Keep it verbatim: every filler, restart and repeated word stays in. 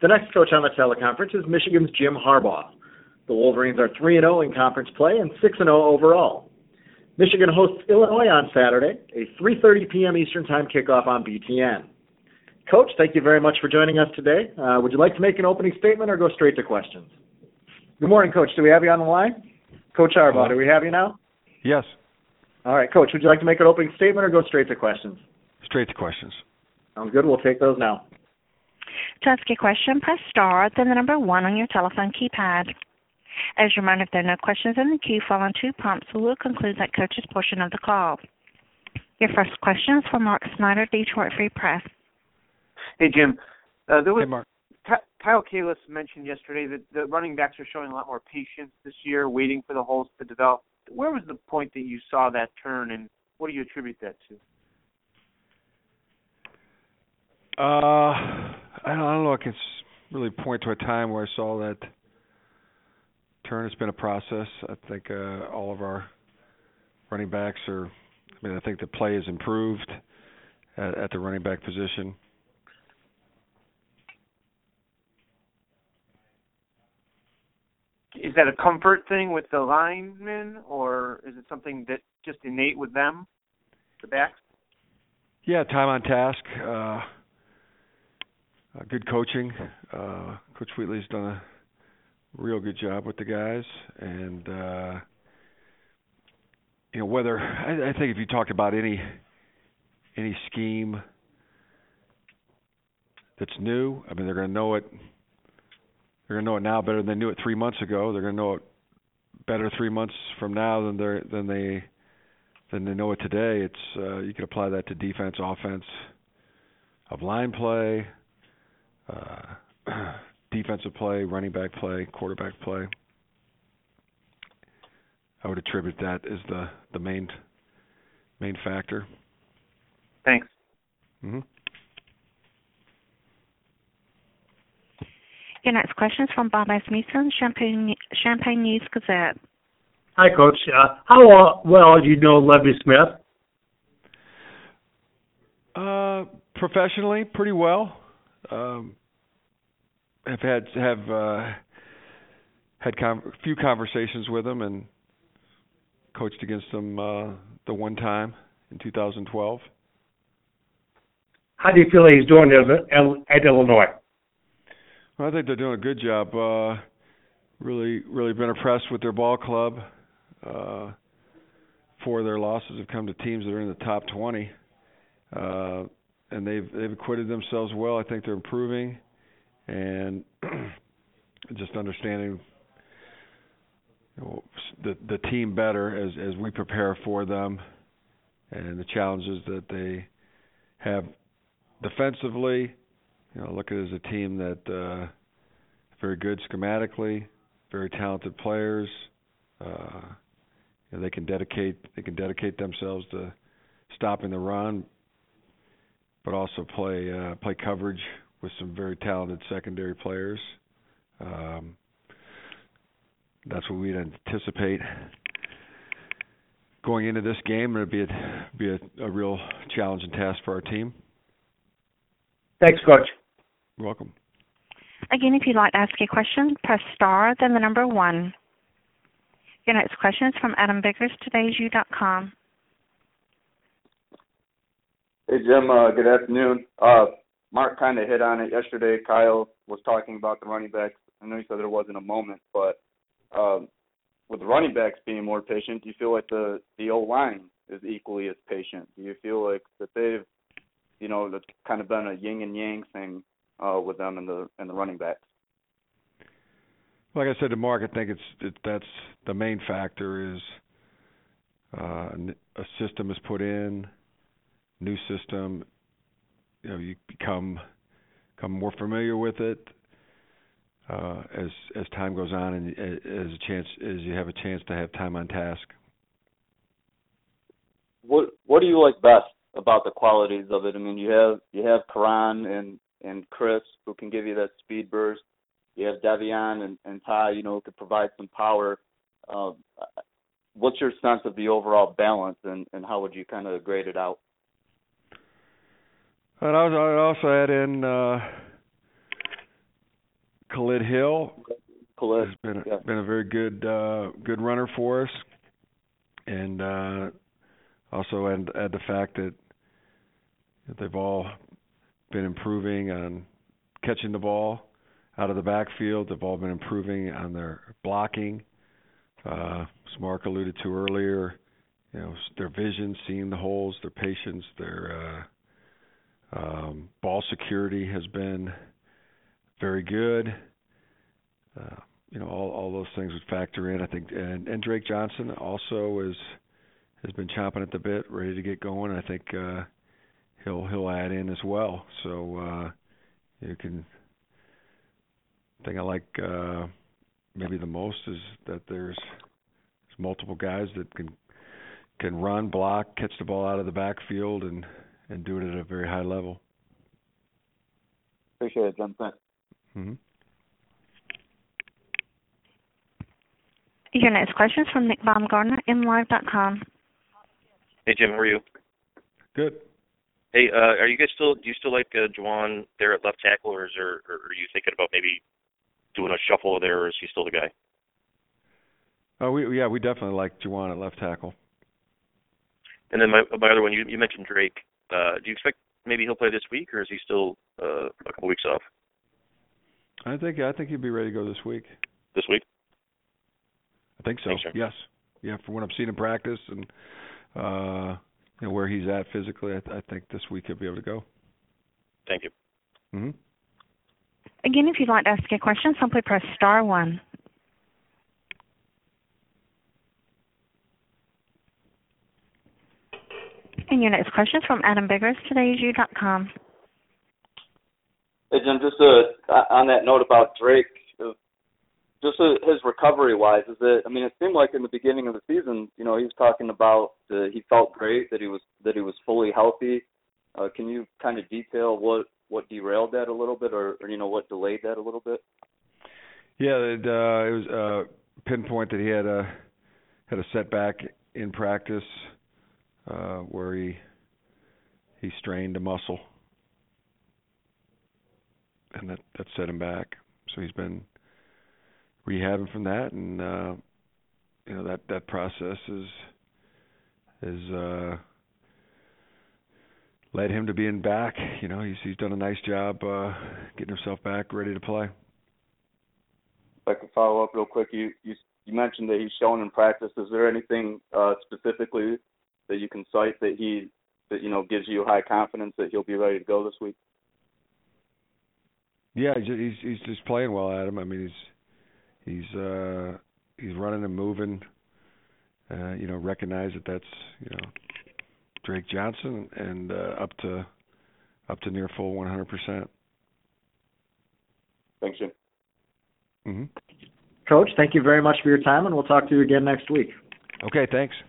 The next coach on the teleconference is Michigan's Jim Harbaugh. The Wolverines are three and oh in conference play and six and oh overall. Michigan hosts Illinois on Saturday, a three thirty p.m. Eastern Time kickoff on B T N. Coach, thank you very much for joining us today. Uh, would you like to make an opening statement or go straight to questions? Good morning, Coach. Do we have you on the line? Coach Harbaugh, do we have you now? Yes. All right, Coach, would you like to make an opening statement or go straight to questions? Straight to questions. Sounds good. We'll take those now. To ask a question, press star, then the number one on your telephone keypad. As a reminder, if there are no questions in the queue following two prompts, we will conclude that coach's portion of the call. Your first question is from Mark Snyder, Detroit Free Press. Hey, Jim. Uh, there was, hey, Mark. Kyle Kalis mentioned yesterday that the running backs are showing a lot more patience this year, waiting for the holes to develop. Where was the point that you saw that turn, and what do you attribute that to? Uh, I don't, I don't know. I can really point to a time where I saw that turn. It's been a process. I think uh, all of our running backs are. I mean, I think the play has improved at, at the running back position. Is that a comfort thing with the linemen, or is it something that just innate with them, the backs? Yeah, time on task. Uh, uh, good coaching. Uh, Coach Wheatley's done a real good job with the guys, and uh, you know whether I, I think if you talk about any any scheme that's new, I mean they're going to know it. They're going to know it now better than they knew it three months ago. They're going to know it better three months from now than they than they than they know it today. It's uh, you can apply that to defense, offense, of line play, uh, defensive play, running back play, quarterback play. I would attribute that as the, the main main factor. Thanks. Mm-hmm. Your next question is from Bob Asmussen, Champaign, Champaign News Gazette. Hi, Coach. Uh, how well do you know Lovie Smith? Uh, professionally, pretty well. Um, have had have uh, had com- a few conversations with him and coached against him uh, the one time in two thousand twelve. How do you feel he's doing at, at Illinois? Well, I think they're doing a good job. Uh, really, really been impressed with their ball club. Uh, four of their losses have come to teams that are in the top twenty, uh, and they've they've acquitted themselves well. I think they're improving, and just understanding you know, the the team better as as we prepare for them, and the challenges that they have defensively. You know, look at it as a team that uh, very good schematically, very talented players. Uh, you know, they can dedicate they can dedicate themselves to stopping the run, but also play uh, play coverage with some very talented secondary players. Um, that's what we'd anticipate going into this game. It'd be a, be a, a real challenge and task for our team. Thanks, Coach. You're welcome. Again, if you'd like to ask a question, press star, then the number one. Your next question is from Adam Biggers, todays u dot com. Hey, Jim. Uh, good afternoon. Uh, Mark kind of hit on it yesterday. Kyle was talking about the running backs. I know you said there wasn't a moment, but um, with the running backs being more patient, do you feel like the, the O-line is equally as patient? Do you feel like that they've, you know, that's kind of been a yin and yang thing Uh, with them and the and the running backs? Like I said to Mark, I think it's it, that's the main factor is uh, a system is put in, new system. You know, you become become more familiar with it uh, as as time goes on, and as a chance as you have a chance to have time on task. What What do you like best about the qualities of it? I mean, you have you have Karan and and Chris, who can give you that speed burst. You have Devion and, and Ty, you know, who could provide some power. Uh, what's your sense of the overall balance, and, and how would you kind of grade it out? And I would also add in uh, Khalid Hill Khalid has been a, yeah. been a very good uh, good runner for us, and uh, also add, add the fact that they've all been improving on catching the ball out of the backfield. They've all been improving on their blocking. Uh, as Mark alluded to earlier, you know, their vision, seeing the holes, their patience, their uh, um, ball security has been very good. Uh, you know, all, all those things would factor in, I think. And, and Drake Johnson also is has been chomping at the bit, ready to get going. I think uh, he'll he'll add in as well. So uh, you can. The thing I like uh, maybe the most is that there's, there's multiple guys that can can run, block, catch the ball out of the backfield, and, and do it at a very high level. Appreciate it, Jim. Thanks. Mm-hmm. Your next question is from Nick Baumgartner, M Live dot com. Hey, Jim, how are you? Good. Hey, uh, are you guys still? Do you still like uh, Juwan there at left tackle, or is there, or are you thinking about maybe doing a shuffle there, or is he still the guy? Oh, we yeah, we definitely like Juwan at left tackle. And then my my other one, you you mentioned Drake. Uh, do you expect maybe he'll play this week, or is he still uh, a couple weeks off? I think I think he'd be ready to go this week. This week? I think so. Thanks, yes. Yeah, from what I've seen in practice and uh, you know, where he's at physically, I, th- I think this week he'll be able to go. Thank you. Mm-hmm. Again, if you'd like to ask a question, simply press star one. And your next question is from Adam Biggers, today is you dot com. Hey, Jim, just uh, on that note about Drake, uh, just uh, his recovery-wise, is it? I mean, it seemed like in the beginning of the season, you know, he was talking about uh, he felt great, that he was that he was fully healthy. Uh, can you kind of detail what, what derailed that a little bit, or, or you know, what delayed that a little bit? Yeah, it, uh, it was uh, pinpoint that he had a had a setback in practice uh, where he he strained a muscle, and that, that set him back. So he's been rehabbing from that, and uh, you know that, that process is is uh, led him to being back. You know, he's he's done a nice job uh, getting himself back, ready to play. If I could follow up real quick, you you, you mentioned that he's shown in practice. Is there anything uh, specifically that you can cite that he that you know gives you high confidence that he'll be ready to go this week? Yeah, he's he's just playing well, Adam. I mean, he's he's uh, he's running and moving. Uh, you know, recognize that that's you know Drake Johnson, and uh, up to up to near full one hundred percent. Thanks, Jim. Mm-hmm. Coach, thank you very much for your time, and we'll talk to you again next week. Okay, thanks.